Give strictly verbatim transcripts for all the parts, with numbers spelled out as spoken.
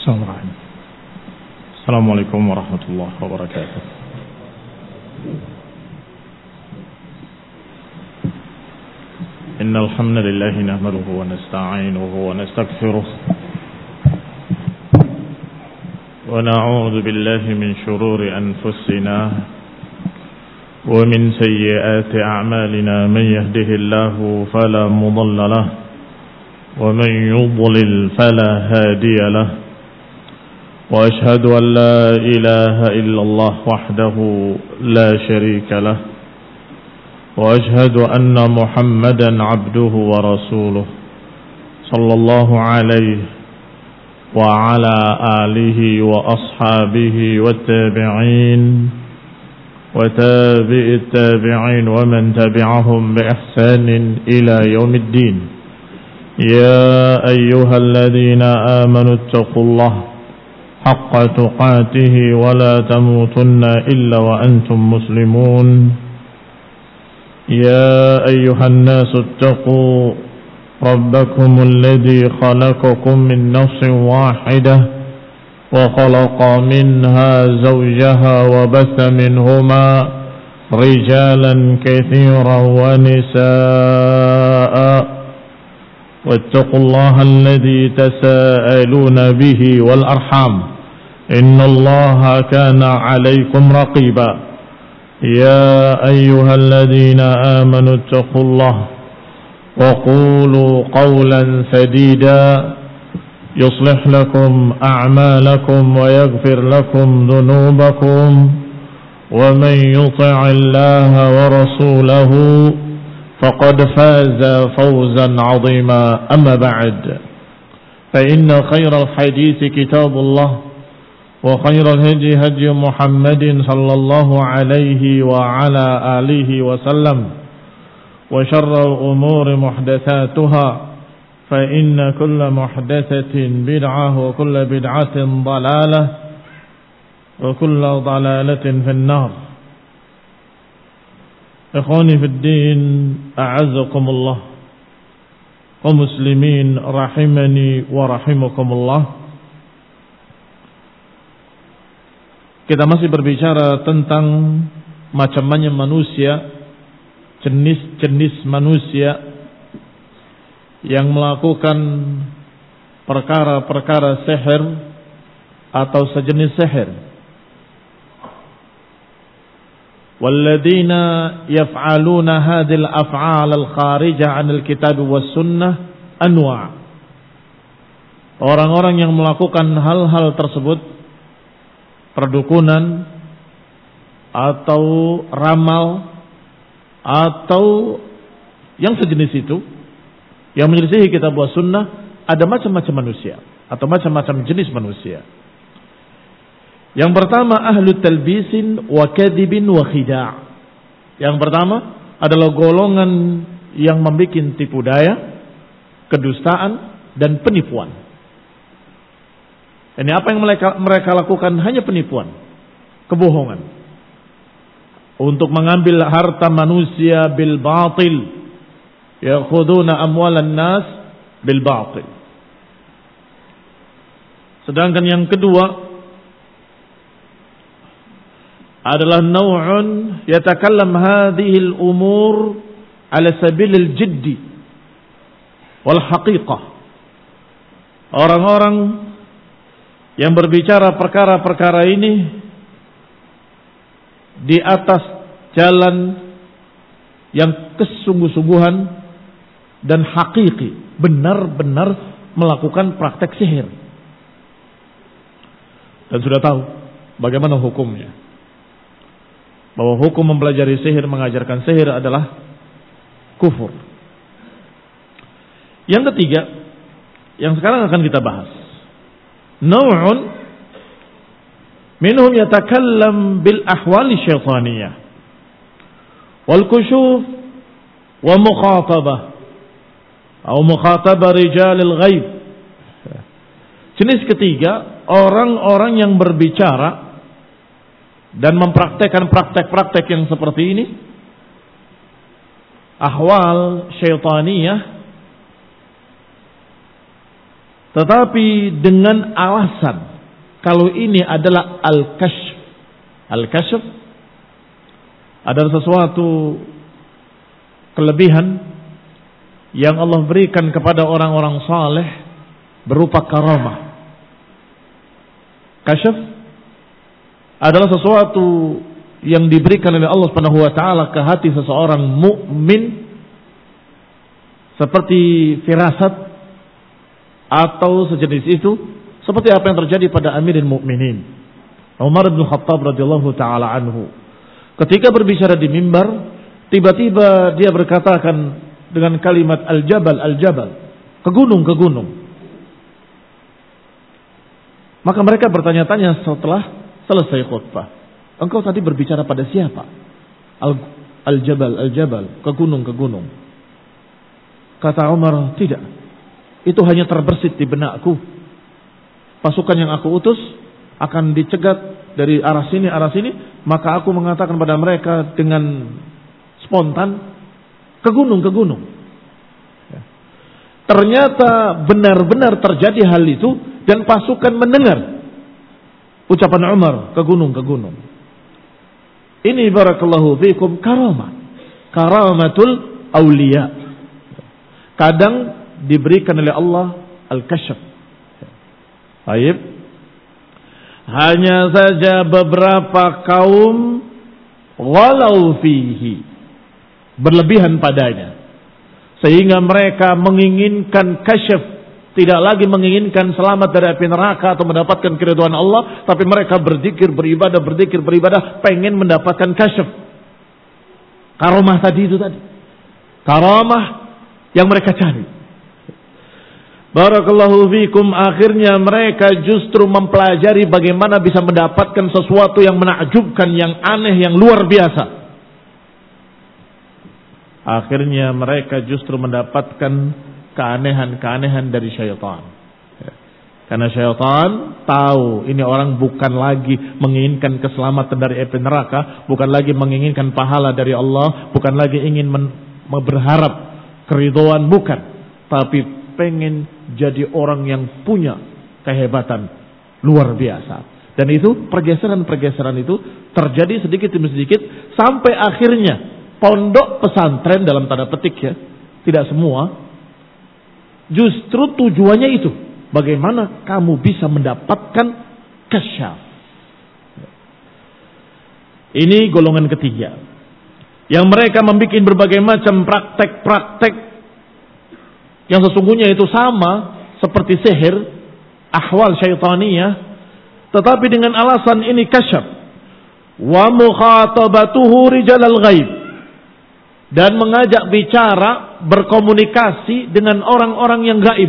Assalamualaikum warahmatullahi wabarakatuh. Innal hamdalillah nahmaduhu wa nasta'inuhu wa nastaghfiruh wa na'udzu billahi min shururi anfusina wa min sayyiati a'malina man yahdihillahu fala mudilla lahu wa man yudlil fala hadiya lahu. وأشهد أن لا إله إلا الله وحده لا شريك له وأشهد أن محمدا عبده ورسوله صلى الله عليه وعلى آله وأصحابه والتابعين وتابع التابعين ومن تبعهم بإحسان إلى يوم الدين. يا أيها الذين آمنوا اتقوا الله حق تقاته ولا تموتن إلا وأنتم مسلمون. يا أيها الناس اتقوا ربكم الذي خلقكم من نفس واحدة وخلق منها زوجها وبث منهما رجالا كثيرا ونساء واتقوا الله الذي تساءلون به والأرحام إن الله كان عليكم رقيبا. يا أيها الذين آمنوا اتقوا الله وقولوا قولا سديدا يصلح لكم أعمالكم ويغفر لكم ذنوبكم ومن يطع الله ورسوله فقد فاز فوزا عظيما. أما بعد فإن خير الحديث كتاب الله وخير الهدي هدي محمد صلى الله عليه وعلى آله وسلم وشر الأمور محدثاتها فإن كل محدثة بدعة وكل بدعة ضلالة وكل ضلالة في النار. Ikhwani fid din, a'azzakumullah, kaum muslimin rahimani wa rahimakumullah. Kita masih berbicara tentang macam-macam manusia, jenis-jenis manusia yang melakukan perkara-perkara sihir atau sejenis sihir. والذين يفعلون هذه الأفعال الخارجة عن الكتاب والسنة أنواع. Orang-orang yang melakukan hal-hal tersebut, perdukunan atau ramal atau yang sejenis itu, yang menyelisihi kitab wa sunnah, ada macam-macam manusia atau macam-macam jenis manusia. Yang pertama ahlu talbisin wa kadhibin wa khida'. Yang pertama adalah golongan yang membuat tipu daya, kedustaan dan penipuan. Ini apa yang mereka mereka lakukan? Hanya penipuan, kebohongan. Untuk mengambil harta manusia bil batil. Ya'khuduna amwalan nas bil batil. Sedangkan yang kedua adalah naw'un yatakallam hadhihi al-umur ala sabil al-jiddi wal haqiqah. Orang-orang yang berbicara perkara-perkara ini di atas jalan yang kesungguh-sungguhan dan hakiki, benar-benar melakukan praktek sihir. Dan sudah tahu bagaimana hukumnya. Bahwa hukum mempelajari sihir, mengajarkan sihir adalah kufur. Yang ketiga, yang sekarang akan kita bahas, naw'un minhum yatakallam bil ahwali syaitaniyah wal kusyuf wa mukhatabah atau mukhatabah rijalil ghaib. Jenis ketiga, orang-orang yang berbicara dan mempraktekkan praktek-praktek yang seperti ini, ahwal syaitaniyah, Tetapi dengan alasan kalau ini adalah al-kashf. Al-kashf adalah sesuatu kelebihan yang Allah berikan kepada orang-orang saleh berupa karamah. Kasyaf adalah sesuatu yang diberikan oleh Allah Subhanahu wa taala ke hati seseorang mukmin seperti firasat atau sejenis itu, seperti apa yang terjadi pada Amirul Mukminin Umar bin Khattab radhiyallahu taala anhu. Ketika berbicara di mimbar, tiba-tiba dia berkatakan dengan kalimat al-jabal al-jabal, ke gunung ke gunung. Maka mereka bertanya-tanya setelah selesai khutbah, engkau tadi berbicara pada siapa? Al-jabal al-jabal, ke gunung ke gunung. Kata Umar, tidak, itu hanya terbersit di benakku. Pasukan yang aku utus akan dicegat dari arah sini arah sini, maka aku mengatakan pada mereka dengan spontan, ke gunung ke gunung. Ya. Ternyata benar-benar terjadi hal itu dan pasukan mendengar ucapan Umar, ke gunung ke gunung. Ini barakallahu fikum karamah, karamatul auliya. Kadang diberikan oleh Allah al-kasyf. Baik. Hanya saja beberapa kaum walau fihi, berlebihan padanya, sehingga mereka menginginkan kasyf, tidak lagi menginginkan selamat dari api neraka atau mendapatkan keridhaan Allah, tapi mereka berzikir, beribadah, berzikir, beribadah, pengen mendapatkan kasyf. Karamah tadi itu tadi. Karamah yang mereka cari. Barakallahu fikum, akhirnya mereka justru mempelajari bagaimana bisa mendapatkan sesuatu yang menakjubkan, yang aneh, yang luar biasa. Akhirnya mereka justru mendapatkan keanehan-keanehan dari syaitan. Karena syaitan tahu ini orang bukan lagi menginginkan keselamatan dari api neraka, bukan lagi menginginkan pahala dari Allah, bukan lagi ingin men- berharap keridhaan, bukan, tapi pengen jadi orang yang punya kehebatan luar biasa. Dan itu pergeseran-pergeseran itu terjadi sedikit demi sedikit sampai akhirnya pondok pesantren dalam tanda petik ya, tidak semua, justru tujuannya itu bagaimana kamu bisa mendapatkan kasyaf. Ini golongan ketiga yang mereka membuat berbagai macam praktek-praktek yang sesungguhnya itu sama seperti sihir, ahwal syaitaniyah, tetapi dengan alasan ini kasyaf. Wa mukhatabatuhu rijalal ghaib, dan mengajak bicara, berkomunikasi dengan orang-orang yang gaib.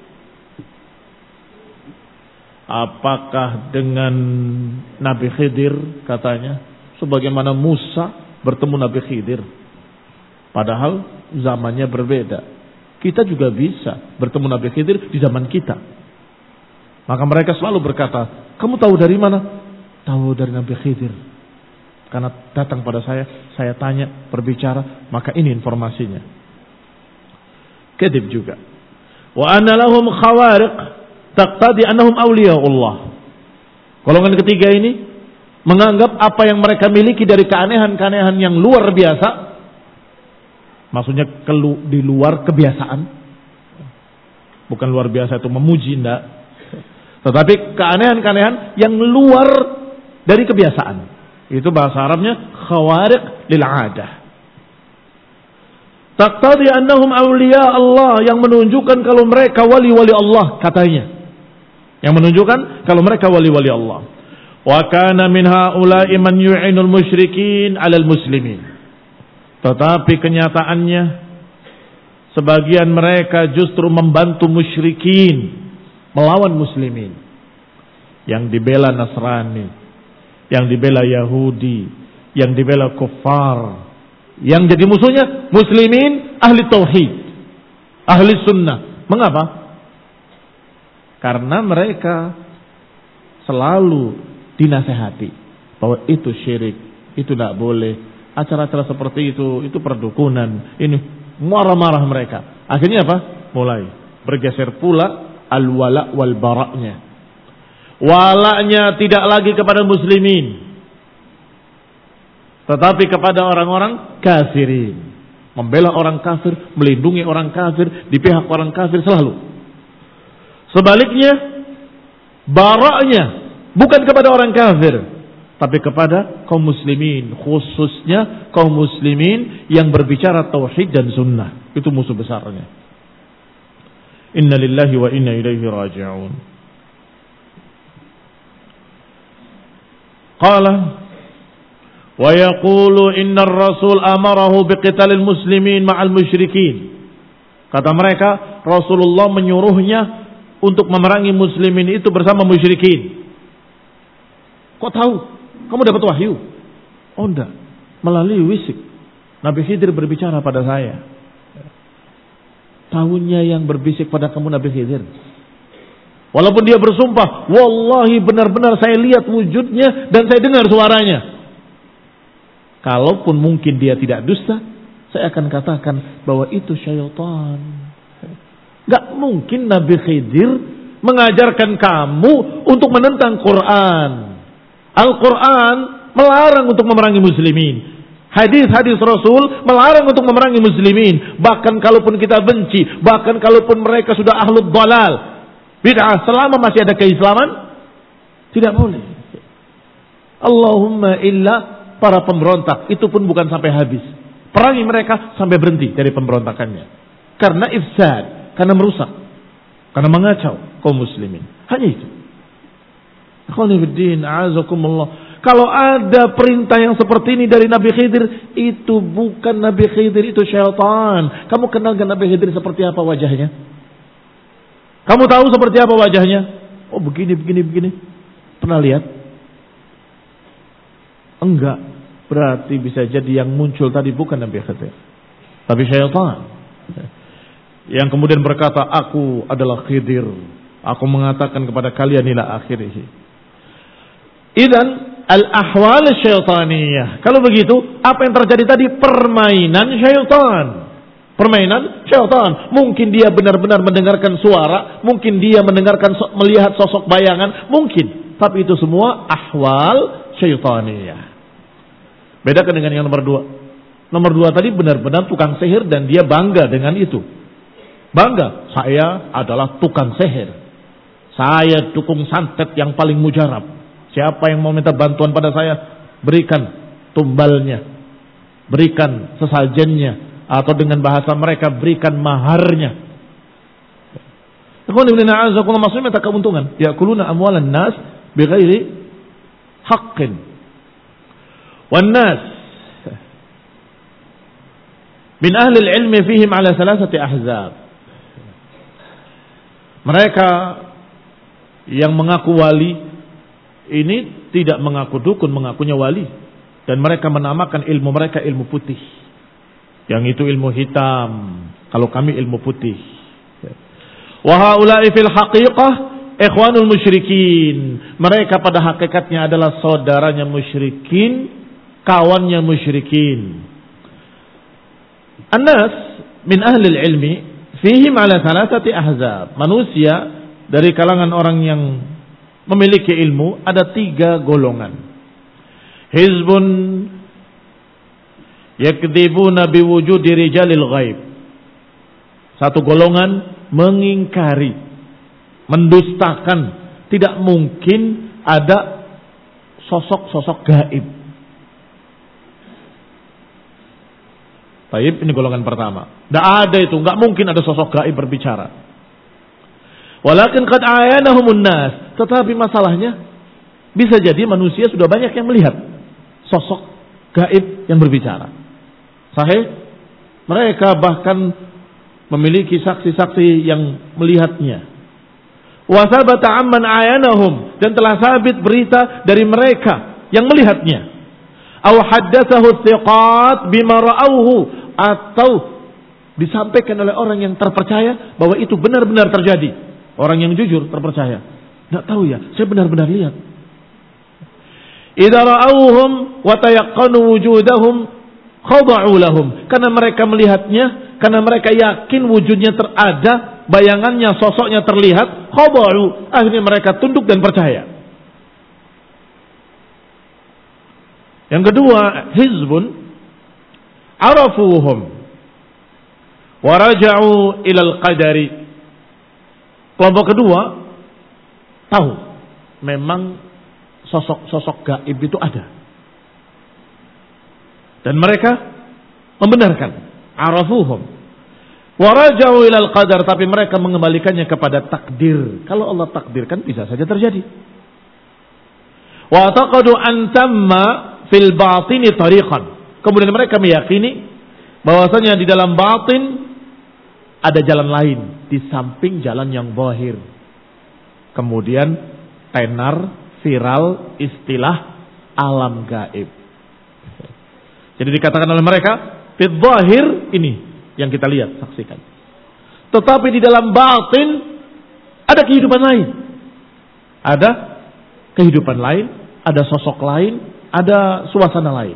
Apakah dengan Nabi Khidir katanya, sebagaimana Musa bertemu Nabi Khidir, padahal zamannya berbeda. Kita juga bisa bertemu Nabi Khidir di zaman kita. Maka mereka selalu berkata, kamu tahu dari mana? Tahu dari Nabi Khidir. Karena datang pada saya, saya tanya, berbicara, maka ini informasinya. Kedib juga. Wa anna lahum khawariq taqtadi annahum awliyaullah. Golongan ketiga ini menganggap apa yang mereka miliki dari keanehan-keanehan yang luar biasa, maksudnya kelu, di luar kebiasaan. Bukan luar biasa itu memuji, enggak. Tetapi keanehan-keanehan yang luar dari kebiasaan. Itu bahasa Arabnya khawariq lil 'adah. Taqtadi annahum awliya Allah, yang menunjukkan kalau mereka wali-wali Allah katanya. Yang menunjukkan kalau mereka wali-wali Allah. Wa kana min haula'i man yu'inul musyrikin 'alal muslimin. Tetapi kenyataannya sebagian mereka justru membantu musyrikin melawan muslimin. Yang dibela Nasrani, yang dibela Yahudi, yang dibela kufar, yang jadi musuhnya muslimin ahli tauhid, ahli sunnah. Mengapa? Karena mereka selalu dinasehati bahwa itu syirik, itu tidak boleh. Acara-acara seperti itu, itu perdukunan. Ini marah-marah mereka. Akhirnya apa? Mulai bergeser pula al-wala wal bara'nya. Walanya tidak lagi kepada muslimin, tetapi kepada orang-orang kafirin. Membela orang kafir, melindungi orang kafir, di pihak orang kafir selalu. Sebaliknya, bara'nya bukan kepada orang kafir, tapi kepada kaum muslimin, khususnya kaum muslimin yang berbicara tauhid dan sunnah. Itu musuh besarnya. Inna lillahi wa inna ilaihi raji'un. Qala wa yaqulu inna ar-rasul amarahu biqitalil muslimin ma'al musyrikin. Kata mereka, Rasulullah menyuruhnya untuk memerangi muslimin itu bersama musyrikin. Kok tahu? Kamu dapat wahyu? Oh enggak, melalui wisik. Nabi Khidir berbicara pada saya. Tahunya yang berbisik pada kamu Nabi Khidir. Walaupun dia bersumpah, wallahi benar-benar saya lihat wujudnya dan saya dengar suaranya. Kalaupun mungkin dia tidak dusta, saya akan katakan bahwa itu syaitan. Gak mungkin Nabi Khidir mengajarkan kamu untuk menentang Quran. Al-Quran melarang untuk memerangi muslimin. Hadis-hadis Rasul melarang untuk memerangi muslimin. Bahkan kalaupun kita benci, bahkan kalaupun mereka sudah ahlul dalal, bid'ah, selama masih ada keislaman, tidak boleh. Allahumma illa para pemberontak, itu pun bukan sampai habis. Perangi mereka sampai berhenti dari pemberontakannya. Karena ifsad, karena merusak, karena mengacau kaum muslimin. Hanya itu. Akhwanifiddin, a'azakumullah. Kalau ada perintah yang seperti ini dari Nabi Khidir, itu bukan Nabi Khidir, itu syaitan. Kamu kenal gak Nabi Khidir seperti apa wajahnya? Kamu tahu seperti apa wajahnya? Oh begini, begini, begini. Pernah lihat? Enggak. Berarti bisa jadi yang muncul tadi bukan Nabi Khidir, tapi syaitan. Yang kemudian berkata, aku adalah Khidir. Aku mengatakan kepada kalian ila akhirih. Idan al-ahwal syaitaniyah. Kalau begitu, apa yang terjadi tadi? Permainan syaitan. Permainan syaitan. Mungkin dia benar-benar mendengarkan suara, mungkin dia mendengarkan, melihat sosok bayangan, mungkin. Tapi itu semua ahwal syaitaniyah. Bedakan dengan yang nomor dua. Nomor dua tadi benar-benar tukang sihir dan dia bangga dengan itu. Bangga, saya adalah tukang sihir. Saya dukung santet yang paling mujarab. Siapa yang mau minta bantuan pada saya, berikan tumbalnya, berikan sesajennya, atau dengan bahasa mereka berikan maharnya. Maksudnya minta keuntungan. Ya'kuluna amwalan nas bighairi haqqin. Wan nas min ahli al-ilmi fihim ala thalathati ahzab. Mereka yang mengaku wali ini tidak mengaku dukun, mengakunya wali. Dan mereka menamakan ilmu mereka ilmu putih. Yang itu ilmu hitam. Kalau kami ilmu putih. Wa haula'i fil haqiqah ikhwanul musyrikin. Mereka pada hakikatnya adalah saudaranya musyrikin, kawannya musyrikin. An-nas min ahli ilmi fihim ala thalathati ahzab. Manusia dari kalangan orang yang memiliki ilmu ada tiga golongan. Hizbun yakdzibuna biwujudi rijalil ghaib. Satu golongan mengingkari, mendustakan, tidak mungkin ada sosok-sosok gaib. Baik, ini golongan pertama. Tidak ada itu, nggak mungkin ada sosok gaib berbicara. Walakin qad ayanahumun nas. Tetapi masalahnya, bisa jadi manusia sudah banyak yang melihat sosok gaib yang berbicara. Sahih? Mereka bahkan memiliki saksi-saksi yang melihatnya. Wa sabata amman ayanahum, dan telah sabit berita dari mereka yang melihatnya. Aw haddatsahu thiqat bima ra'awhu, atau disampaikan oleh orang yang terpercaya bahwa itu benar-benar terjadi. Orang yang jujur, terpercaya. Tidak tahu ya, saya benar-benar lihat. Idza ra'awhum wa tayaqqanu wujudahum khada'u lahum. Karena mereka melihatnya, karena mereka yakin wujudnya terada, bayangannya, sosoknya terlihat, khada'u, akhirnya mereka tunduk dan percaya. Yang kedua, hizbun arafuhum wa raja'u ilal qadari. Kelompok kedua tahu memang sosok-sosok gaib itu ada. Dan mereka membenarkan arafuhum wa raja'u ilal qadar, tapi mereka mengembalikannya kepada takdir. Kalau Allah takdirkan bisa saja terjadi. Wa taqadu an tamma fil batini tariqan. Kemudian mereka meyakini bahwasanya di dalam batin ada jalan lain di samping jalan yang zahir. Kemudian tenar, viral istilah alam gaib. Jadi dikatakan oleh mereka, fil zahir ini yang kita lihat, saksikan. Tetapi di dalam batin ada kehidupan lain. Ada kehidupan lain, ada sosok lain, ada suasana lain.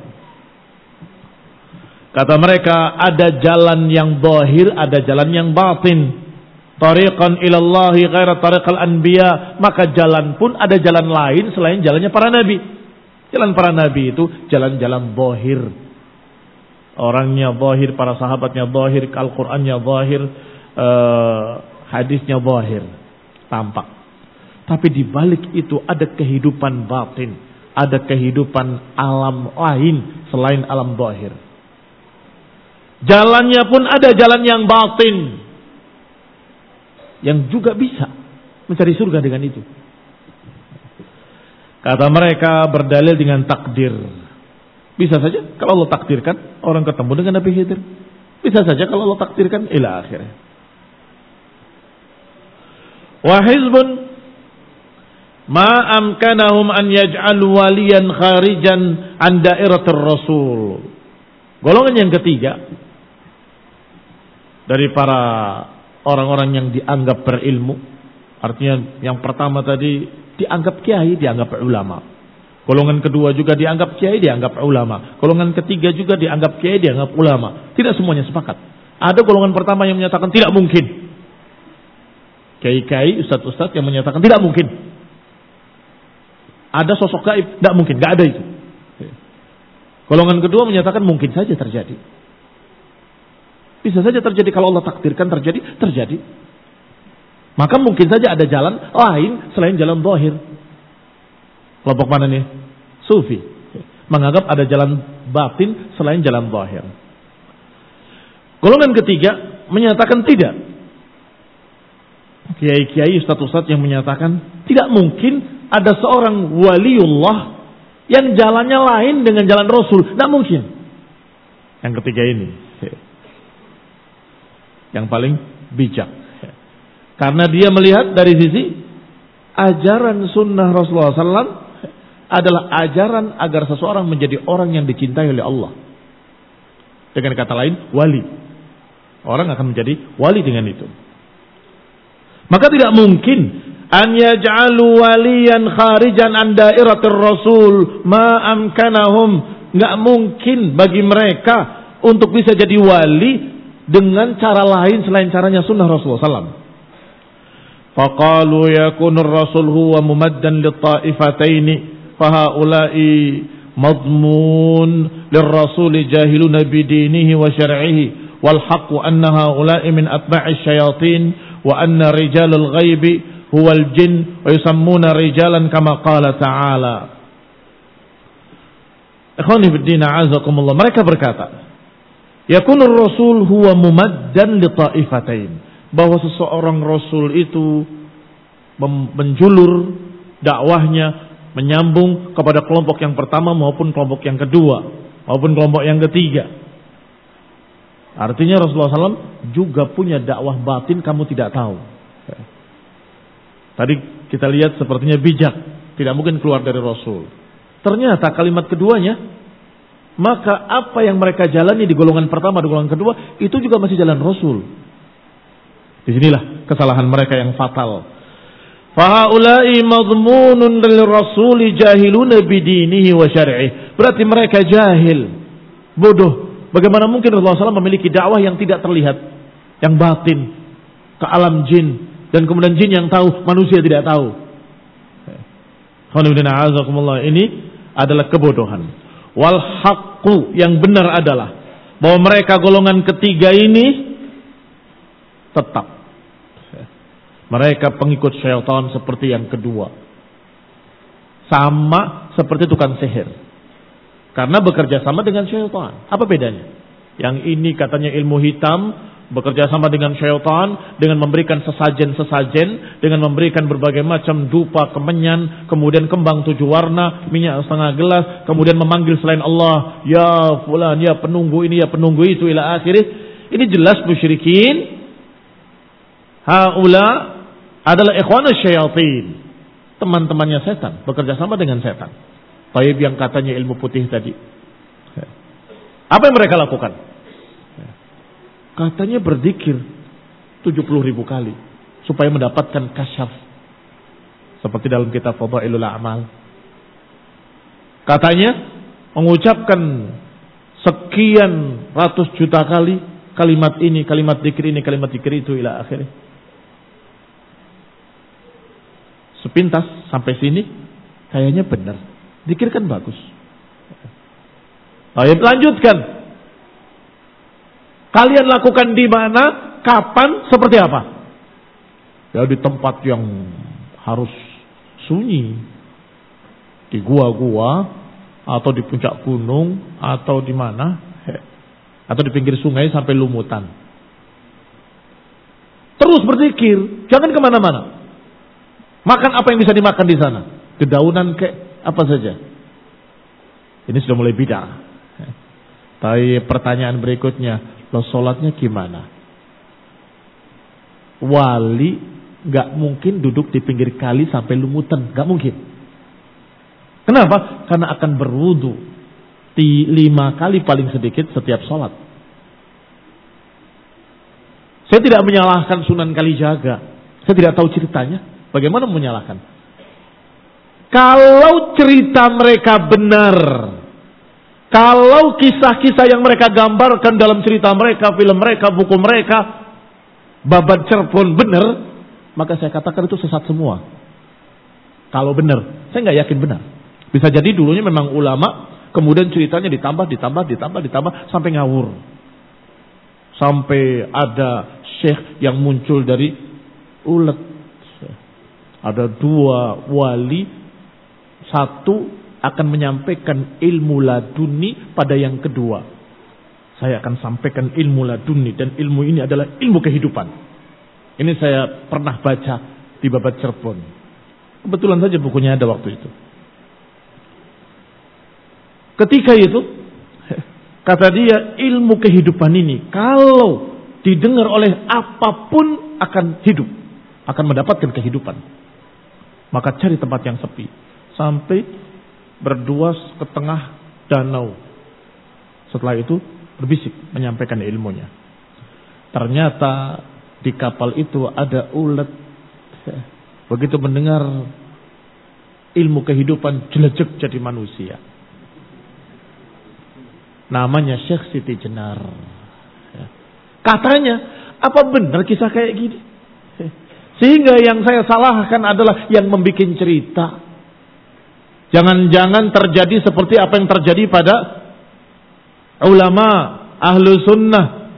Kata mereka, ada jalan yang zahir, ada jalan yang batin. Tariqan ilallahi ghaira tariqal anbiya. Maka jalan pun ada jalan lain selain jalannya para nabi. Jalan para nabi itu jalan-jalan zahir. Orangnya zahir, para sahabatnya zahir, Al-Qur'annya zahir, eh, hadisnya zahir, tampak. Tapi di balik itu ada kehidupan batin, ada kehidupan alam lain selain alam zahir. Jalannya pun ada jalan yang batin, yang juga bisa mencari surga dengan itu. Kata mereka berdalil dengan takdir. Bisa saja kalau Allah takdirkan orang ketemu dengan Nabi Khidir. Bisa saja kalau Allah takdirkan ila akhirnya. Wa hizbun ma amkanahum an yaj'al waliyan kharijan an dairatir rasul. Golongan yang ketiga dari para orang-orang yang dianggap berilmu. Artinya yang pertama tadi dianggap kiai, dianggap ulama. Golongan kedua juga dianggap kiai, dianggap ulama. Golongan ketiga juga dianggap kiai, dianggap ulama. Tidak semuanya sepakat. Ada golongan pertama yang menyatakan tidak mungkin. Kiai-kiai, ustadz-ustadz yang menyatakan tidak mungkin. Ada sosok gaib, tidak mungkin, tidak ada itu. Golongan kedua menyatakan mungkin saja terjadi. Bisa saja terjadi kalau Allah takdirkan terjadi, terjadi. Maka mungkin saja ada jalan lain selain jalan zahir. Kelompok mana nih? Sufi. Menganggap ada jalan batin selain jalan zahir. Golongan ketiga menyatakan tidak. Kiai-kiai, ustadz-ustadz yang menyatakan tidak mungkin ada seorang waliullah yang jalannya lain dengan jalan Rasul. Tidak mungkin. Yang ketiga ini yang paling bijak. Karena dia melihat dari sisi ajaran sunnah Rasulullah sallallahu alaihi wasallam adalah ajaran agar seseorang menjadi orang yang dicintai oleh Allah. Dengan kata lain, wali. Orang akan menjadi wali dengan itu. Maka tidak mungkin an yaj'alu waliyan kharijan an dairatir rasul ma amkanahum. Enggak mungkin bagi mereka untuk bisa jadi wali dengan cara lain selain caranya sunnah Rasulullah sallallahu alaihi wasallam. Faqalu yakunu ar-rasul huwa mumaddan lit-ta'ifataini fahaula'i madmun lir-rasul jahiluna bidinihi wa syar'ihi wal haqqu anna haula'i min atba'i syayatin wa anna rijalul ghaibi huwal jin wa yusammuna rijalan kama qala ta'ala. Ikhwani fid din a'azakumullah, mereka berkata yakunur rasul huwa mumaddan li ta'ifatain, bahwa seseorang rasul itu menjulur dakwahnya menyambung kepada kelompok yang pertama maupun kelompok yang kedua maupun kelompok yang ketiga. Artinya Rasulullah sallallahu alaihi wasallam juga punya dakwah batin, kamu tidak tahu. Tadi kita lihat sepertinya bijak, tidak mungkin keluar dari Rasul. Ternyata kalimat keduanya, maka apa yang mereka jalani di golongan pertama, di golongan kedua, itu juga masih jalan Rasul. Disinilah kesalahan mereka yang fatal. Fahaulai madmunun lil rasuli jahiluna bidinihi wa syar'ihi. Berarti mereka jahil, bodoh. Bagaimana mungkin Rasulullah sallallahu alaihi wasallam memiliki dakwah yang tidak terlihat, yang batin? ke alam jin, dan kemudian jin yang tahu, manusia tidak tahu. Ini adalah kebodohan. Wal haqqu, yang benar adalah bahwa mereka golongan ketiga ini tetap mereka pengikut syaitan seperti yang kedua. Sama seperti tukang sihir. Karena bekerja sama dengan syaitan. Apa bedanya? Yang ini katanya ilmu hitam, bekerja sama dengan syaitan, dengan memberikan sesajen-sesajen, dengan memberikan berbagai macam dupa, kemenyan, kemudian kembang tujuh warna, minyak setengah gelas, kemudian memanggil selain Allah, ya fulan, ya penunggu ini, ya penunggu itu, ila akhirih. Ini jelas musyrikin. Haula adalah ikhwanus syayatin, teman-temannya setan, bekerja sama dengan setan. Taib yang katanya ilmu putih tadi, apa yang mereka lakukan? Katanya berzikir tujuh puluh ribu kali supaya mendapatkan kasyaf, seperti dalam kitab Fadailul A'mal. Katanya mengucapkan sekian ratus juta kali kalimat ini, kalimat zikir ini, kalimat zikir itu, ila akhirnya. Sepintas sampai sini kayaknya benar. Zikir kan bagus. Ayo lanjutkan. Kalian lakukan di mana, kapan, seperti apa? Ya di tempat yang harus sunyi. Di gua-gua, atau di puncak gunung, atau di mana? Atau di pinggir sungai sampai lumutan. Terus berzikir, jangan kemana-mana. Makan apa yang bisa dimakan di sana? Dedaunan kayak apa saja. Ini sudah mulai bid'ah. Tapi pertanyaan berikutnya, lo sholatnya gimana? Wali gak mungkin duduk di pinggir kali sampai lumutan, gak mungkin. Kenapa? Karena akan berwudu di lima kali paling sedikit setiap sholat. Saya tidak menyalahkan Sunan Kalijaga. Saya tidak tahu ceritanya. Bagaimana menyalahkan? Kalau cerita mereka benar, kalau kisah-kisah yang mereka gambarkan dalam cerita mereka, film mereka, buku mereka, babat cerpon benar, maka saya katakan itu sesat semua. Kalau benar, saya nggak yakin benar. Bisa jadi dulunya memang ulama, kemudian ceritanya ditambah, ditambah, ditambah, ditambah sampai ngawur, sampai ada syekh yang muncul dari ulet. Ada dua wali, satu akan menyampaikan ilmu laduni pada yang kedua. Saya akan sampaikan ilmu laduni, dan ilmu ini adalah ilmu kehidupan. Ini saya pernah baca di babat Cirebon. Kebetulan saja bukunya ada waktu itu. Ketika itu, kata dia, ilmu kehidupan ini kalau didengar oleh apapun akan hidup, akan mendapatkan kehidupan. Maka cari tempat yang sepi. Sampai berdua ke tengah danau. Setelah itu berbisik menyampaikan ilmunya. Ternyata di kapal itu ada ulet. Begitu mendengar ilmu kehidupan, jelejek jadi manusia. Namanya Syekh Siti Jenar. Katanya, apa benar kisah kayak gini? Sehingga yang saya salahkan adalah yang membuat cerita. Jangan-jangan terjadi seperti apa yang terjadi pada ulama ahlu sunnah,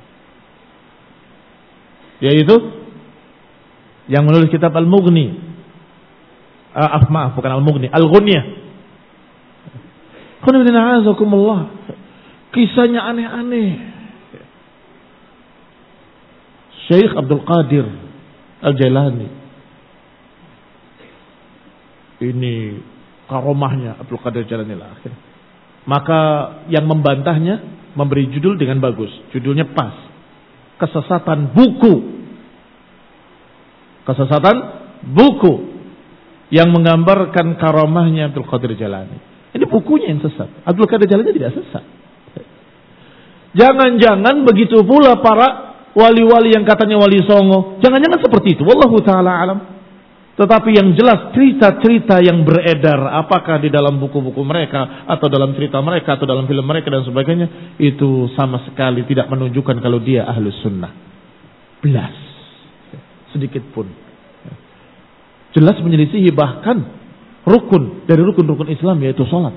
yaitu yang menulis kitab Al-Mughni. Uh, maaf, bukan Al-Mughni, Al-Ghunyah. Kisahnya aneh-aneh. Syekh Abdul Qadir Al-Jailani. Ini karomahnya Abdul Qadir Al-Jailani akhir. Maka yang membantahnya memberi judul dengan bagus. Judulnya pas. Kesesatan buku. Kesesatan buku yang menggambarkan karomahnya Abdul Qadir Al-Jailani. Ini bukunya yang sesat. Abdul Qadir Al-Jailani tidak sesat. Jangan-jangan begitu pula para wali-wali yang katanya wali songo. Jangan-jangan seperti itu. Wallahu ta'ala alam. Tetapi yang jelas cerita-cerita yang beredar, apakah di dalam buku-buku mereka, atau dalam cerita mereka, atau dalam film mereka dan sebagainya, itu sama sekali tidak menunjukkan kalau dia ahlus sunnah. Belas. sedikit pun. Jelas menyelisihi bahkan rukun dari rukun-rukun Islam, yaitu sholat.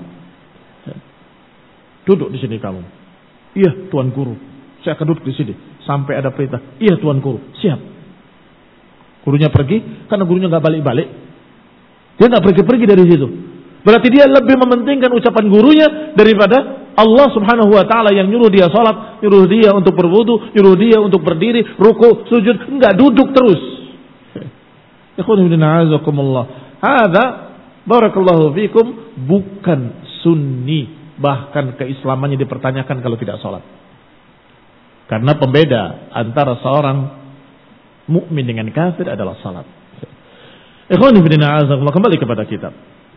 Duduk di sini kamu. Iya Tuan Guru, saya akan duduk di sini sampai ada perintah. Iya Tuan Guru, siap. Gurunya pergi, karena gurunya nggak balik-balik, dia nggak pergi-pergi dari situ. Berarti dia lebih mementingkan ucapan gurunya daripada Allah Subhanahu wa taala yang nyuruh dia salat, nyuruh dia untuk berwudu, nyuruh dia untuk berdiri, ruku, sujud, enggak duduk terus. Ikhwan fillah azakumullah. Hadza barakallahu fikum bukan sunni, bahkan keislamannya dipertanyakan kalau tidak salat. Karena pembeda antara seorang mukmin dengan kafir adalah salat. Ikhwan fillah azakumullah, kembali kepada kitab.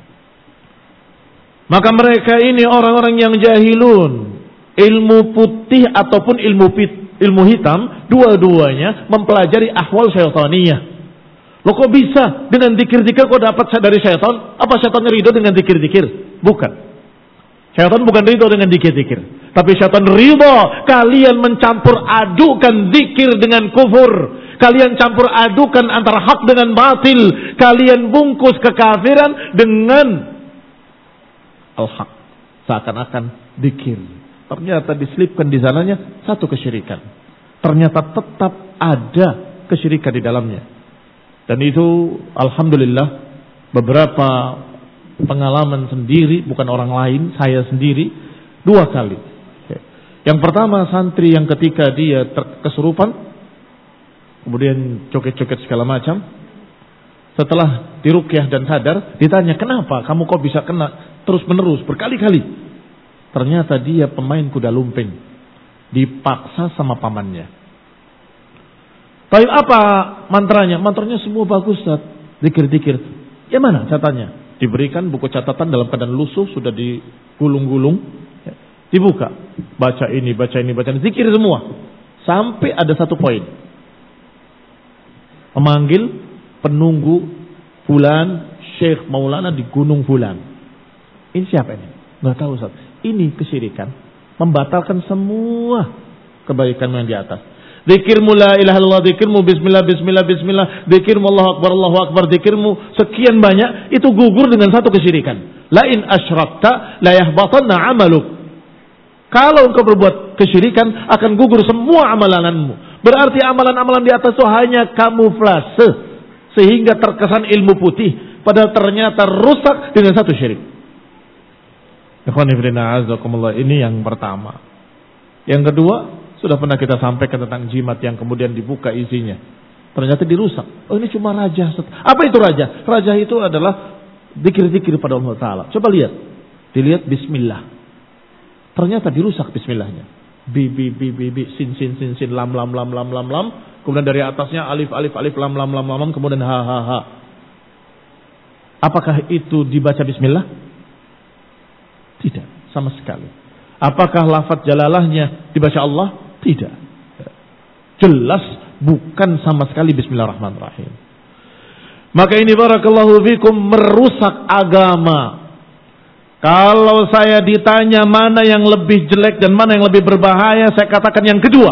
Maka mereka ini orang-orang yang jahilun, ilmu putih ataupun ilmu pit, ilmu hitam, dua-duanya mempelajari ahwal syaitaniyah. Loh kok bisa dengan zikir-zikir kok dapat dari syaitan? Apa syaitan ridho dengan zikir-zikir? Bukan. Syaitan bukan ridho dengan zikir-zikir, tapi syaitan ridho kalian mencampur adukan zikir dengan kufur. Kalian campur adukan antara hak dengan batil. Kalian bungkus kekafiran dengan al-haq, seakan-akan zikir. Ternyata diselipkan di sananya satu kesyirikan. Ternyata tetap ada kesyirikan di dalamnya. Dan itu alhamdulillah beberapa pengalaman sendiri, bukan orang lain, saya sendiri dua kali. Yang pertama santri yang ketika dia kesurupan, kemudian joget-joget segala macam. Setelah diruqyah dan sadar, ditanya kenapa kamu kok bisa kena terus menerus berkali-kali. Ternyata dia pemain kuda lumping, dipaksa sama pamannya. Tapi apa mantranya? Mantranya semua bagus, Ustaz. Zikir-zikir. Ya mana catatannya? Diberikan buku catatan dalam keadaan lusuh, sudah digulung-gulung, dibuka. Baca ini, baca ini, baca ini, zikir semua. Sampai ada satu poin. Memanggil penunggu fulan, Syekh Maulana di Gunung Fulan. Ini siapa ini? Nggak tahu, Ustaz. Ini kesyirikan, membatalkan semua kebaikan yang di atas. Zikirmu la ilaha illallah, zikirmu bismillah, bismillah, bismillah, zikirmu Allahu akbar, Allahu akbar, zikirmu sekian banyak, itu gugur dengan satu kesyirikan. La in asyrakta la yahbatanna amaluk. Kalau engkau berbuat kesyirikan, akan gugur semua amalanmu. Berarti amalan-amalan di atas itu hanya kamuflase, sehingga terkesan ilmu putih, padahal ternyata rusak dengan satu syirik. Ini yang pertama. Yang kedua, sudah pernah kita sampaikan tentang jimat yang kemudian dibuka isinya, ternyata dirusak. Oh, ini cuma raja. Apa itu raja? Raja itu adalah zikir-zikir pada Allah Ta'ala. Coba lihat, dilihat bismillah, ternyata dirusak bismillahnya. Bi bi bi bi bi sin sin sin sin lam lam lam lam lam lam, kemudian dari atasnya alif alif alif lam lam lam lam lam, kemudian ha ha ha. Apakah itu dibaca bismillah? Tidak, sama sekali. Apakah lafaz jalalahnya dibaca Allah? Tidak. Jelas bukan sama sekali bismillahirrahmanirrahim. Maka ini barakallahu fikum merusak agama. Kalau saya ditanya mana yang lebih jelek dan mana yang lebih berbahaya, saya katakan yang kedua.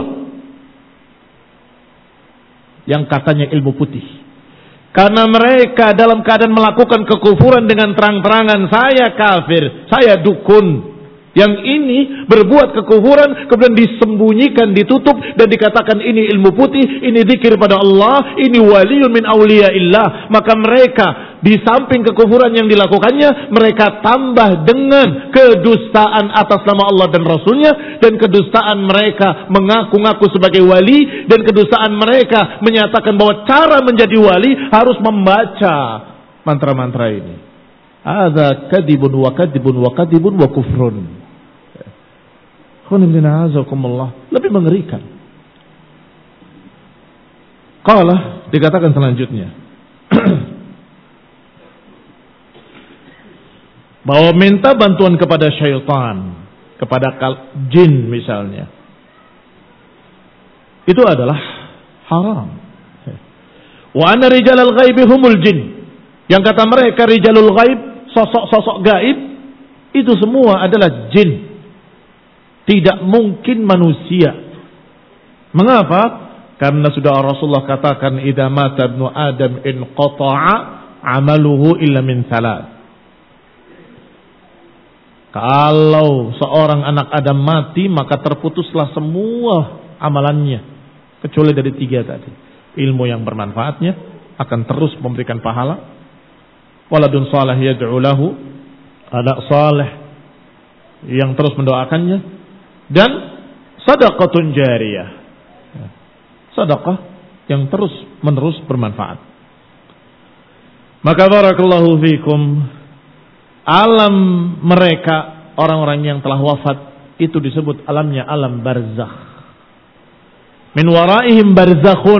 Yang katanya ilmu putih. Karena mereka dalam keadaan melakukan kekufuran dengan terang-terangan, saya kafir, saya dukun. Yang ini berbuat kekufuran, kemudian disembunyikan, ditutup, dan dikatakan ini ilmu putih, ini zikir pada Allah, ini waliyun min awliyaillah. Maka mereka di samping kekufuran yang dilakukannya, mereka tambah dengan kedustaan atas nama Allah dan Rasulnya, dan kedustaan mereka mengaku-ngaku sebagai wali, dan kedustaan mereka menyatakan bahwa cara menjadi wali harus membaca mantra-mantra ini. Hadza kadibun wa kadibun wa kadibun wa kufrun. Lebih mengerikan. Qala, dikatakan selanjutnya bahwa minta bantuan kepada syaitan, kepada jin misalnya, itu adalah haram. Wa anna rijalal ghaibi humul jin. Yang kata mereka rijalul ghaib, sosok-sosok gaib, itu semua adalah jin. Tidak mungkin manusia. Mengapa? Karena sudah Rasulullah katakan, idza mata ibnu Adam in qata'a amaluhu illa min thalath. Kalau seorang anak Adam mati, maka terputuslah semua amalannya, kecuali dari tiga tadi. Ilmu yang bermanfaatnya akan terus memberikan pahala, waladun salih yad'u lahu, anak saleh yang terus mendoakannya, dan sadaqatun jariyah, sedekah yang terus menerus bermanfaat. Maka barakallahu fikum, alam mereka orang-orang yang telah wafat itu disebut alamnya alam barzakh. Min waraihim barzakhun,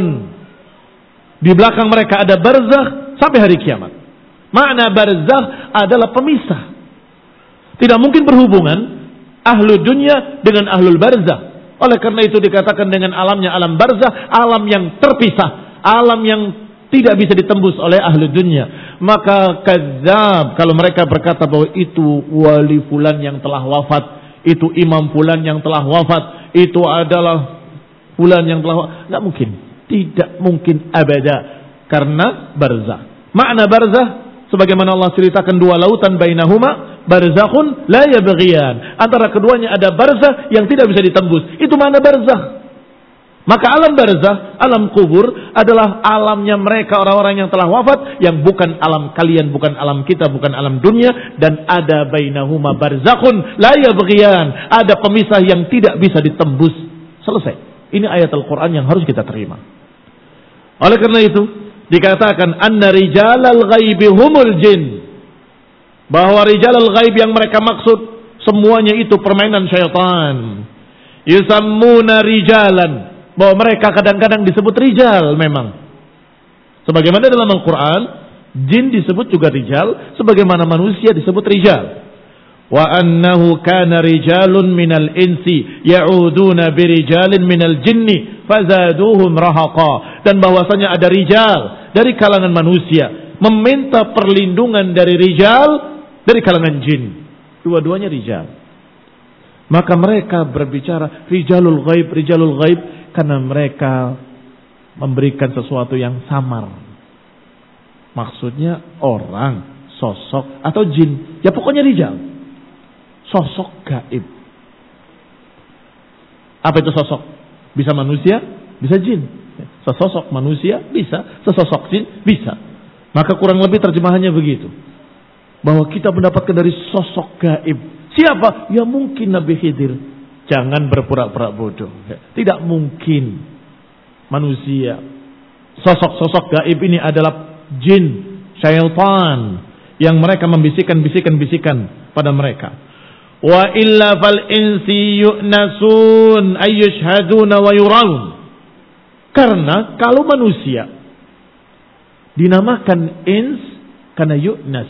di belakang mereka ada barzakh sampai hari kiamat. Makna barzakh adalah pemisah. Tidak mungkin berhubungan ahlu dunia dengan ahlul barzakh. Oleh karena itu dikatakan dengan alamnya alam barzakh, alam yang terpisah, alam yang tidak bisa ditembus oleh ahlu dunia. Maka kadzab kalau mereka berkata bahwa itu wali fulan yang telah wafat, itu imam fulan yang telah wafat, itu adalah fulan yang telah wafat. Tidak mungkin, tidak mungkin abada, karena barzakh. Makna barzakh sebagaimana Allah ceritakan, dua lautan bainahuma barzakhun la yabghiyan, antara keduanya ada barzakh yang tidak bisa ditembus. Itu makna barzakh. Maka alam barzakh, alam kubur adalah alamnya mereka orang-orang yang telah wafat, yang bukan alam kalian, bukan alam kita, bukan alam dunia. Dan ada bainahuma barzakhun la yabghiyan, ada pemisah yang tidak bisa ditembus. Selesai. Ini ayat Al-Quran yang harus kita terima. Oleh karena itu dikatakan anna rijalal ghaibi humul jin, bahwa rijalal ghaib yang mereka maksud semuanya itu permainan syaitan. Yusammuna rijalan, bahwa mereka kadang-kadang disebut rijal memang. Sebagaimana dalam Al-Quran, jin disebut juga rijal, sebagaimana manusia disebut rijal. Wa annahu kana rijalun minal insi ya'uduna birijalin minal jinni fazaduhum rahaqa. Dan bahwasanya ada rijal dari kalangan manusia meminta perlindungan dari rijal dari kalangan jin. Dua-duanya rijal. Maka mereka berbicara rijalul ghaib, rijalul ghaib, karena mereka memberikan sesuatu yang samar. Maksudnya orang, sosok, atau jin. Ya pokoknya rijal. Sosok gaib. Apa itu sosok? Bisa manusia, bisa jin. Sesosok manusia bisa, sesosok jin bisa. Maka kurang lebih terjemahannya begitu. Bahwa kita mendapatkan dari sosok gaib. Siapa? Ya mungkin Nabi Khidir. Jangan berpura-pura bodoh. Tidak mungkin manusia. Sosok-sosok gaib ini adalah jin, syaitan, yang mereka membisikkan-bisikan-bisikan pada mereka. Wa illa fal insi yu'nasun ayyushhaduna wa yuraun. Karena kalau manusia dinamakan ins karena yu'nas.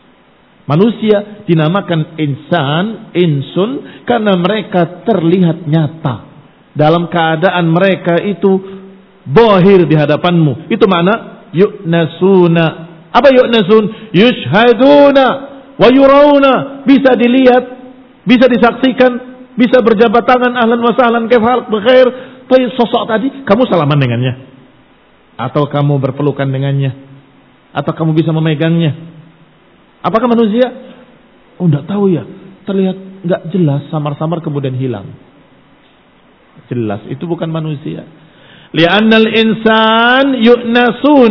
Manusia dinamakan insan, insun, karena mereka terlihat nyata. Dalam keadaan mereka itu bohir di hadapanmu. Itu makna yu'nasuna. Apa yu'nasun? Yushhaduna wa yurawna. Bisa dilihat, bisa disaksikan, bisa berjabat tangan, ahlan wa sahlan, kefal, bekhair. Tapi sosok tadi, kamu salaman dengannya. Atau kamu berpelukan dengannya. Atau kamu bisa memegangnya. Apakah manusia? Oh, enggak tahu ya. Terlihat enggak jelas, samar-samar kemudian hilang. Jelas itu bukan manusia. Li'annal insan yu'nasun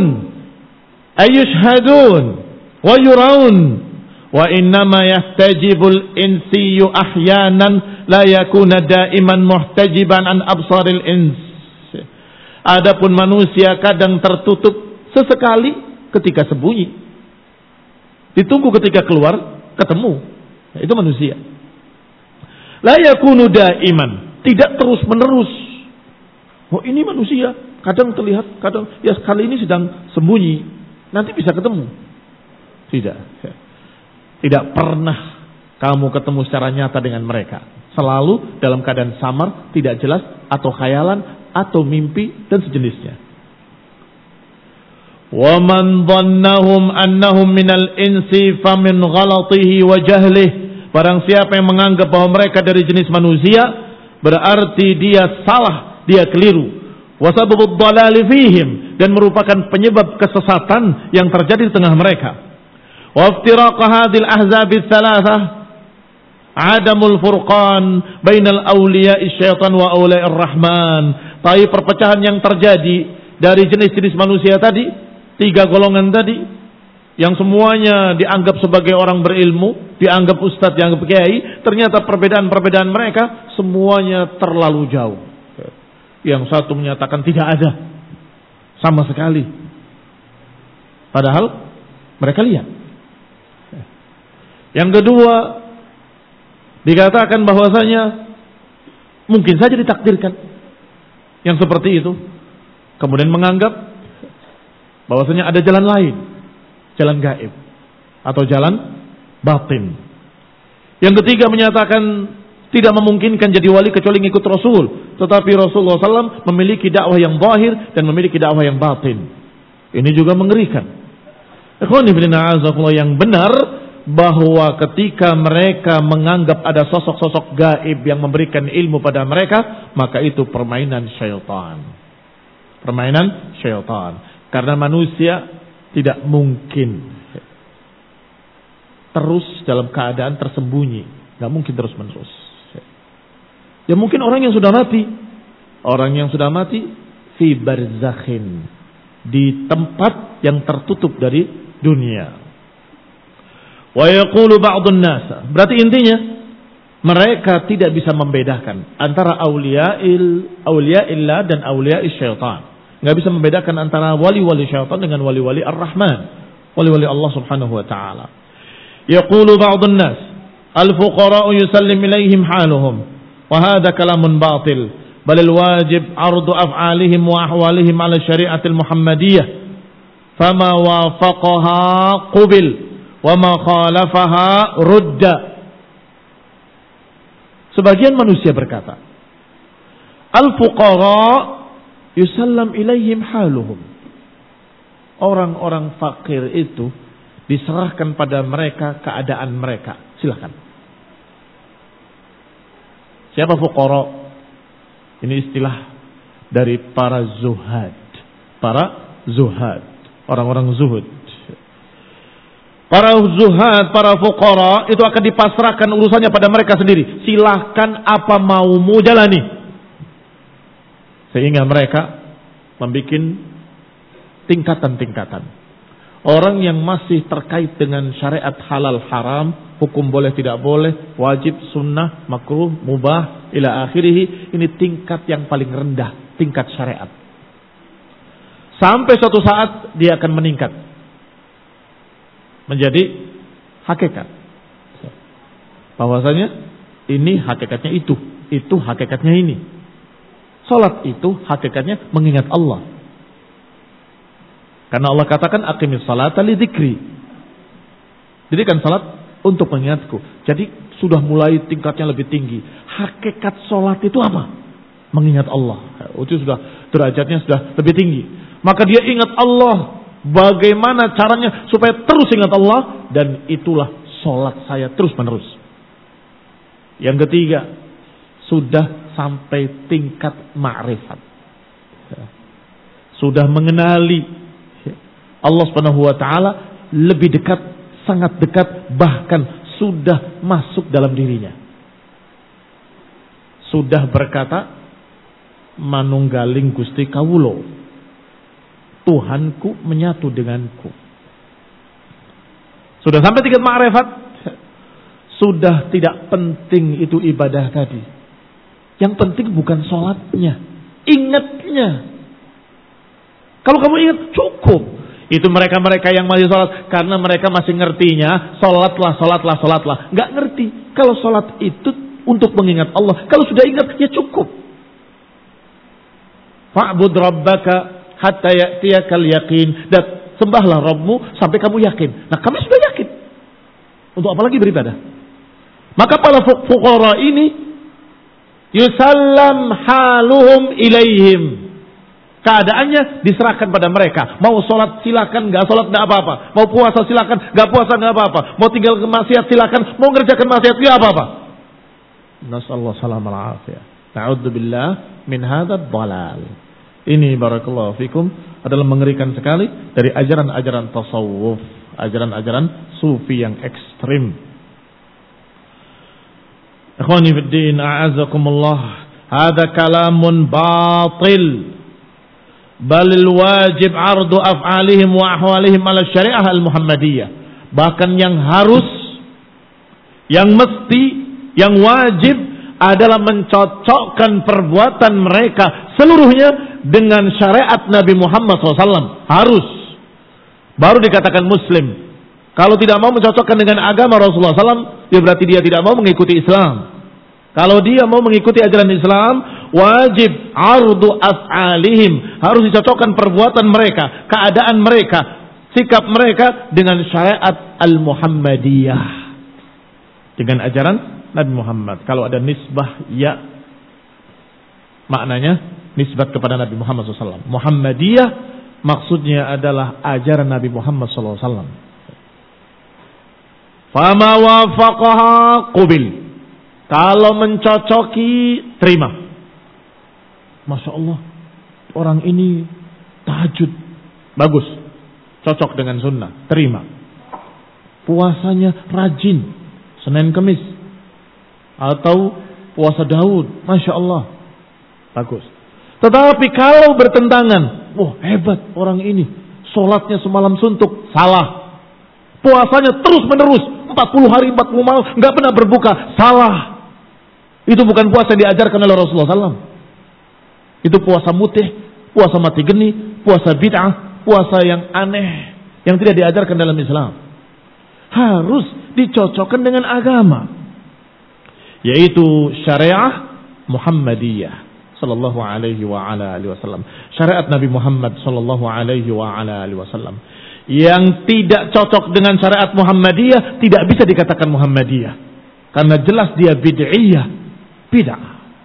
ayyushhadun wa yuraun wa innama yahtajibul insiyu ahyanan la yakuna daiman muhtajiban an absaril ins. Adapun manusia kadang tertutup sesekali ketika sembunyi. Ditunggu ketika keluar, ketemu. Itu manusia. La yakunu daiman, tidak terus menerus. Oh ini manusia, kadang terlihat, kadang ya sekali ini sedang sembunyi, nanti bisa ketemu. Tidak. Tidak pernah kamu ketemu secara nyata dengan mereka. Selalu dalam keadaan samar, tidak jelas, atau khayalan, atau mimpi, dan sejenisnya. وَمَنْ ظَنَّهُمْ أَنَّهُمْ مِنَ الْإِنْسِ فَمِنْ غَلَطِهِ وَجَهْلِهِ. Barang siapa yang menganggap bahwa mereka dari jenis manusia, berarti dia salah, dia keliru. wa sababud dhalali fihim, dan merupakan penyebab kesesatan yang terjadi di tengah mereka. Wa iftiraq hadhil ahzab ats-tsalatsah adamul furqan bainal awliya'i syaitan wa awliya'ir rahman. Tapi perpecahan yang terjadi dari jenis-jenis manusia tadi, tiga golongan tadi, yang semuanya dianggap sebagai orang berilmu, dianggap ustadz, dianggap kiai, ternyata perbedaan-perbedaan mereka semuanya terlalu jauh. Yang satu menyatakan tidak ada sama sekali, padahal mereka lihat. Yang kedua, dikatakan bahwasanya mungkin saja ditakdirkan yang seperti itu, kemudian menganggap bahwasanya ada jalan lain, jalan gaib atau jalan batin. Yang ketiga menyatakan tidak memungkinkan jadi wali kecuali ngikut Rasul, tetapi Rasulullah shallallahu alaihi wasallam memiliki dakwah yang zahir dan memiliki dakwah yang batin. Ini juga mengerikan. Ikhwani fillah, yang benar bahwa ketika mereka menganggap ada sosok-sosok gaib yang memberikan ilmu pada mereka, maka itu permainan syaitan. Permainan syaitan. Karena manusia tidak mungkin terus dalam keadaan tersembunyi, nggak mungkin terus menerus. Ya mungkin orang yang sudah mati, orang yang sudah mati fi barzakhin, di tempat yang tertutup dari dunia. Wa yaqulu ba'dun nas, berarti intinya mereka tidak bisa membedakan antara auliya'il auliya'illah dan auliya'is syaitan. Nggak bisa membedakan antara wali-wali syaitan dengan wali-wali ar-Rahman, wali-wali Allah Subhanahu wa taala. Yaqulu ba'dun nas al-fuqara'u yusallim ilaihim haluhum wa hadha kalamun batil bal al-wajib 'ardu af'alihim wa ahwalihim 'ala syari'atil muhammadiyyah fama wafaqaha qubil wa ma khalafaha rudda. Sebagian manusia berkata, al-fuqara yusallam ilaihim haluhum. Orang-orang fakir itu diserahkan pada mereka keadaan mereka. Silakan. Siapa fuqara? Ini istilah dari para zuhad. Para zuhad. Orang-orang zuhud. Para zuhad, para fuqara itu akan dipasrahkan urusannya pada mereka sendiri. Silahkan apa maumu jalani. Sehingga mereka membuat tingkatan-tingkatan. Orang yang masih terkait dengan syariat halal haram, hukum boleh tidak boleh, wajib, sunnah, makruh, mubah, ila akhirih, ini tingkat yang paling rendah, tingkat syariat. Sampai suatu saat dia akan meningkat menjadi hakikat. Bahwasanya ini hakikatnya itu, itu hakikatnya ini. Salat itu hakikatnya mengingat Allah. Karena Allah katakan aqimis salata li dzikri. Dirikan salat untuk mengingatku. Jadi sudah mulai tingkatnya lebih tinggi. Hakikat salat itu apa? Mengingat Allah. Itu sudah derajatnya sudah lebih tinggi. Maka dia ingat Allah. Bagaimana caranya supaya terus ingat Allah, dan itulah salat saya terus menerus. Yang ketiga, sudah sampai tingkat ma'rifat. Sudah mengenali Allah Subhanahu wa taala lebih dekat, sangat dekat, bahkan sudah masuk dalam dirinya. Sudah berkata, manunggaling Gusti kawula, Tuhanku menyatu denganku. Sudah sampai tingkat ma'rifat, sudah tidak penting itu ibadah tadi. Yang penting bukan sholatnya, ingatnya. Kalau kamu ingat cukup. Itu mereka-mereka yang masih sholat karena mereka masih ngertinya sholatlah, sholatlah, sholatlah. Nggak ngerti kalau sholat itu untuk mengingat Allah. Kalau sudah ingat ya cukup. Fa'bud rabbaka hatta ya'tiyakal yaqin. Dan sembahlah Rabbmu sampai kamu yakin. Nah kami sudah yakin. Untuk apa lagi beribadah? Maka para fuqara ini yusallam haluhum ilaihim. Keadaannya diserahkan pada mereka. Mau sholat silakan, nggak sholat nggak apa-apa. Mau puasa silakan, nggak puasa nggak apa-apa. Mau tinggal ke maksiat silakan, mau ngerjakan maksiat nggak apa-apa. Nasallahu salam al afiyah. Ta'udzubillah min hadzal dhalal. Ini barakallahu fikum adalah mengerikan sekali dari ajaran-ajaran tasawuf, ajaran-ajaran sufi yang ekstrim. Ikhwani fid din, a'azakumullah, hadza kalamun batil. Bal wajib ardu af'alihim wa ahwalihim ala syariah al-Muhammadiyah. Bahkan yang harus, yang mesti, yang wajib adalah mencocokkan perbuatan mereka seluruhnya dengan syariat Nabi Muhammad shallallahu alaihi wasallam. Harus. Baru dikatakan muslim. Kalau tidak mau mencocokkan dengan agama Rasulullah shallallahu alaihi wasallam, ya berarti dia tidak mau mengikuti Islam. Kalau dia mau mengikuti ajaran Islam, wajib ardu af'alihim, harus dicocokkan perbuatan mereka, keadaan mereka, sikap mereka dengan syariat al-Muhammadiyah, dengan ajaran Nabi Muhammad. Kalau ada nisbah ya, maknanya nisbat kepada Nabi Muhammad shallallahu alaihi wasallam. Muhammadiyah maksudnya adalah ajaran Nabi Muhammad shallallahu alaihi wasallam. Fama wafaqaha qubil. Kalau mencocoki, terima. Masya Allah, orang ini tahajud, bagus, cocok dengan sunnah, terima. Puasanya rajin, Senin Kemis, atau puasa Daud, Masya Allah, bagus. Tetapi kalau bertentangan, wah hebat orang ini, sholatnya semalam suntuk, salah. Puasanya terus menerus, empat puluh hari, empat puluh malam, nggak pernah berbuka, salah. Itu bukan puasa yang diajarkan oleh Rasulullah shallallahu alaihi wasallam. Itu puasa mutih, puasa mati geni, puasa bid'ah, puasa yang aneh, yang tidak diajarkan dalam Islam. Harus dicocokkan dengan agama, yaitu syariah Muhammadiyah sallallahu alaihi wa ala alihi wasallam. Syariat Nabi Muhammad sallallahu alaihi wa ala alihi wasallam. Yang tidak cocok dengan syariat Muhammadiyah tidak bisa dikatakan Muhammadiyah, karena jelas dia bid'iyah, bid'ah.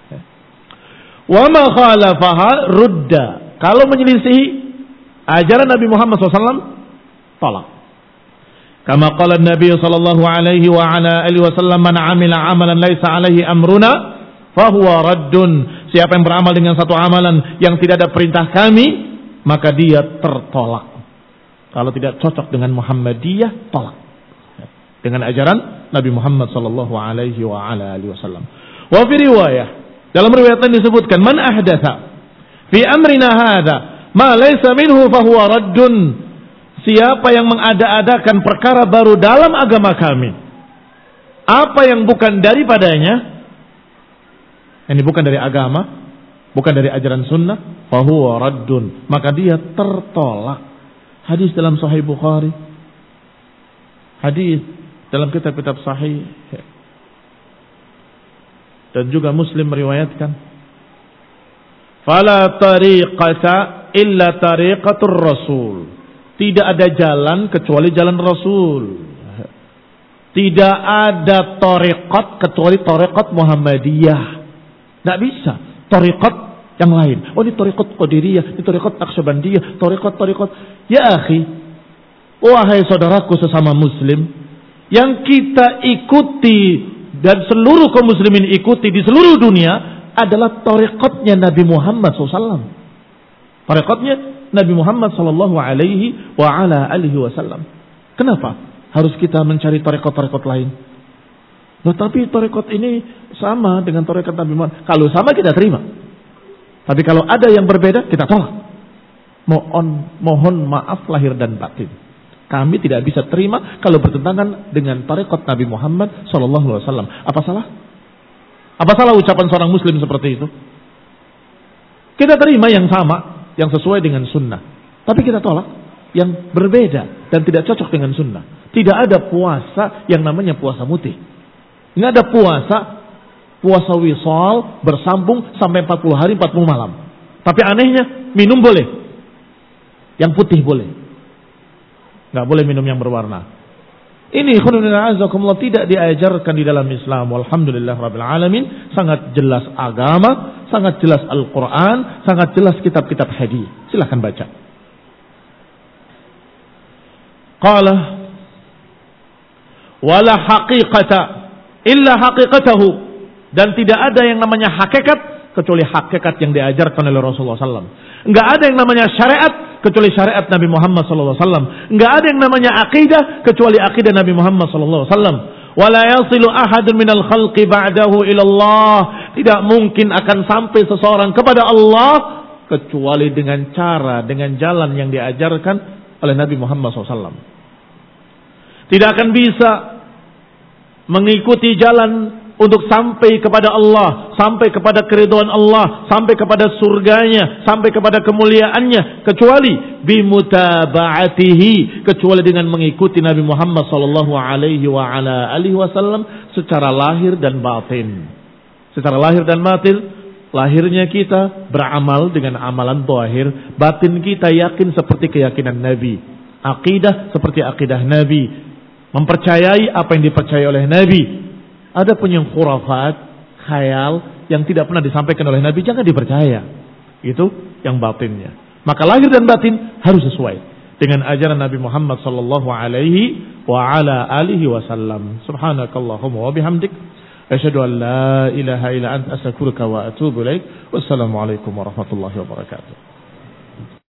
Wa ma khalafaha rudda. Kalau menyelisihi ajaran Nabi Muhammad shallallahu alaihi wasallam, tolak. Kama qala Nabi sallallahu alaihi wa ala alihi wasallam, man amila amalan laisa alaihi amruna fahuwa raddun. Siapa yang beramal dengan satu amalan yang tidak ada perintah kami, maka dia tertolak. Kalau tidak cocok dengan Muhammadiyah, tolak. Dengan ajaran Nabi Muhammad sallallahu alaihi wa ala alihi wasallam. Wa fi riwayah, dalam riwayat lain disebutkan, man ahdatha fi amrina hadza ma laysa minhu fahuwa raddun. Siapa yang mengada-adakan perkara baru dalam agama kami, apa yang bukan daripadanya, ini bukan dari agama, bukan dari ajaran sunnah, fahuwa raddun, maka dia tertolak. Hadis dalam Sahih Bukhari, hadis dalam kitab-kitab sahih, dan juga Muslim meriwayatkan, fala tariqata illa tariqatur rasul. Tidak ada jalan kecuali jalan Rasul. Tidak ada tariqat kecuali tariqat Muhammadiyah. Tidak bisa tariqat yang lain. Oh, ini tariqat Qadiriyah, ini tariqat Naqsyabandiyah, tariqat-tariqat. Ya akhi, wahai saudaraku sesama muslim, yang kita ikuti dan seluruh kaum muslimin ikuti di seluruh dunia adalah tariqatnya Nabi Muhammad shallallahu alaihi wasallam. Tariqatnya Nabi Muhammad sallallahu alaihi wa ala alihi wasallam. Kenapa harus kita mencari tariqat-tariqat lain? Nah, tapi tariqat ini sama dengan tariqat Nabi Muhammad. Kalau sama kita terima. Tapi kalau ada yang berbeda kita tolak. Mohon mohon maaf lahir dan batin. Kami tidak bisa terima kalau bertentangan dengan tariqat Nabi Muhammad sallallahu alaihi wasallam. Apa salah? Apa salah ucapan seorang muslim seperti itu? Kita terima yang sama, yang sesuai dengan sunnah. Tapi kita tolak yang berbeda dan tidak cocok dengan sunnah. Tidak ada puasa yang namanya puasa mutih. Ini ada puasa, puasa wisal bersambung sampai empat puluh hari, empat puluh malam. Tapi anehnya, minum boleh. Yang putih boleh. Nggak boleh minum yang berwarna. Ini khonunina azakumullah tidak diajarkan di dalam Islam. Walhamdulillah rabbil alamin. Sangat jelas agama, sangat jelas Al-Quran, sangat jelas kitab-kitab hadis. Silahkan baca. Qala wala haqiqata illa haqiqatahu. Dan tidak ada yang namanya hakikat kecuali hakikat yang diajarkan oleh Rasulullah sallallahu alaihi wasallam. Enggak ada yang namanya syariat kecuali syariat Nabi Muhammad sallallahu alaihi wasallam. Enggak ada yang namanya akidah kecuali akidah Nabi Muhammad sallallahu alaihi wasallam. Wala yasilu ahadun minal khalqi ba'dahu ila Allah. Tidak mungkin akan sampai seseorang kepada Allah kecuali dengan cara, dengan jalan yang diajarkan oleh Nabi Muhammad sallallahu alaihi wasallam. Tidak akan bisa mengikuti jalan untuk sampai kepada Allah, sampai kepada keridhaan Allah, sampai kepada surganya, sampai kepada kemuliaannya, kecuali bimutaba'atihi, kecuali dengan mengikuti Nabi Muhammad sallallahu alaihi wa ala alihi wasallam secara lahir dan batin. Secara lahir dan batin, lahirnya kita beramal dengan amalan zahir, batin kita yakin seperti keyakinan Nabi, akidah seperti akidah Nabi, mempercayai apa yang dipercayai oleh Nabi. Ada pun yang khurafat, khayal yang tidak pernah disampaikan oleh Nabi, jangan dipercaya. Itu yang batinnya. Maka lahir dan batin harus sesuai dengan ajaran Nabi Muhammad sallallahu alaihi wa ala alihi wasallam. Subhanakallahumma wa bihamdik, asyhadu an la ilaha illa anta, astaghfiruka wa atubu ilaik. Wassalamualaikum warahmatullahi wabarakatuh.